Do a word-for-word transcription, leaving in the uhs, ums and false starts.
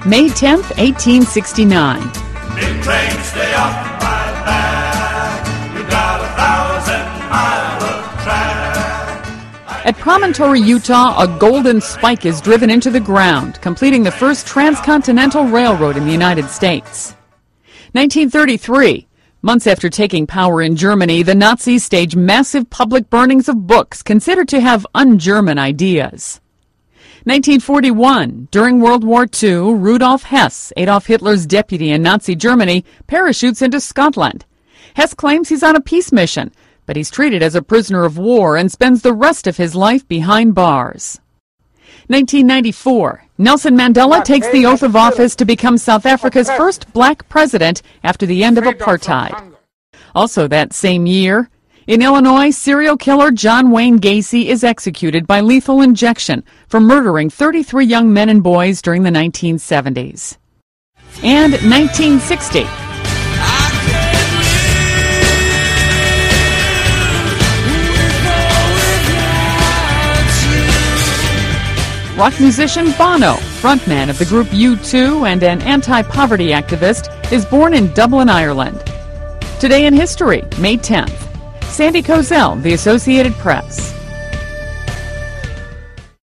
May tenth, eighteen sixty-nine. Big trains stay off my back. You got a thousand mile of track. At Promontory, Utah, a golden spike is driven into the ground, completing the first transcontinental railroad in the United States. nineteen thirty-three. Months after taking power in Germany, the Nazis stage massive public burnings of books considered to have un-German ideas. nineteen forty-one. During World War Two, Rudolf Hess, Adolf Hitler's deputy in Nazi Germany, parachutes into Scotland. Hess claims he's on a peace mission, but he's treated as a prisoner of war and spends the rest of his life behind bars. nineteen ninety-four. Nelson Mandela takes the oath of office to become South Africa's first black president after the end of apartheid. Also that same year, in Illinois, serial killer John Wayne Gacy is executed by lethal injection for murdering thirty-three young men and boys during the nineteen seventies. And nineteen sixty. Rock musician Bono, frontman of the group U two and an anti-poverty activist, is born in Dublin, Ireland. Today in history, May tenth. Sandy Kozel, The Associated Press.